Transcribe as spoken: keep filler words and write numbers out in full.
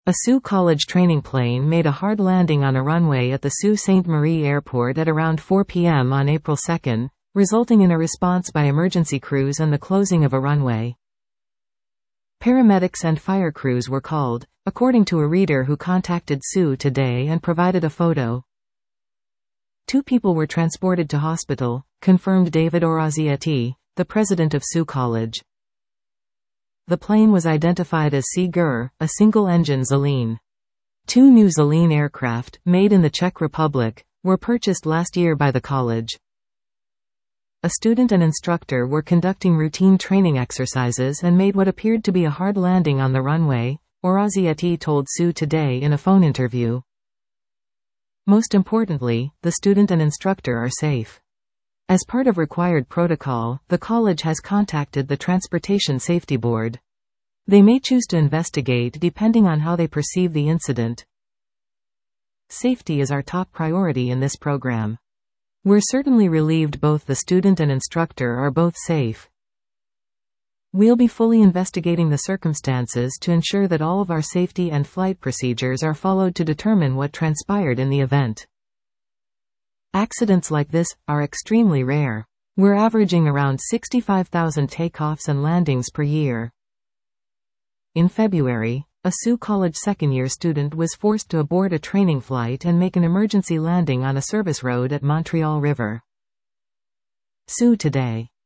A Sault College training plane made a hard landing on a runway at the Sault Ste. Marie Airport at around four p m on April second, resulting in a response by emergency crews and the closing of a runway. Paramedics and fire crews were called, according to a reader who contacted Sault Today and provided a photo. Two people were transported to hospital, confirmed David Orazietti, the president of Sault College. The plane was identified as Sea Gur, a single-engine Zéline. Two new Zéline aircraft, made in the Czech Republic, were purchased last year by the college. A student and instructor were conducting routine training exercises and made what appeared to be a hard landing on the runway, Orazietti told Sault Today in a phone interview. Most importantly, the student and instructor are safe. As part of required protocol, the college has contacted the Transportation Safety Board. They may choose to investigate depending on how they perceive the incident. Safety is our top priority in this program. We're certainly relieved both the student and instructor are both safe. We'll be fully investigating the circumstances to ensure that all of our safety and flight procedures are followed to determine what transpired in the event. Accidents like this are extremely rare. We're averaging around sixty-five thousand takeoffs and landings per year. In February, a Sault College second-year student was forced to abort a training flight and make an emergency landing on a service road at Montreal River. Sault Today.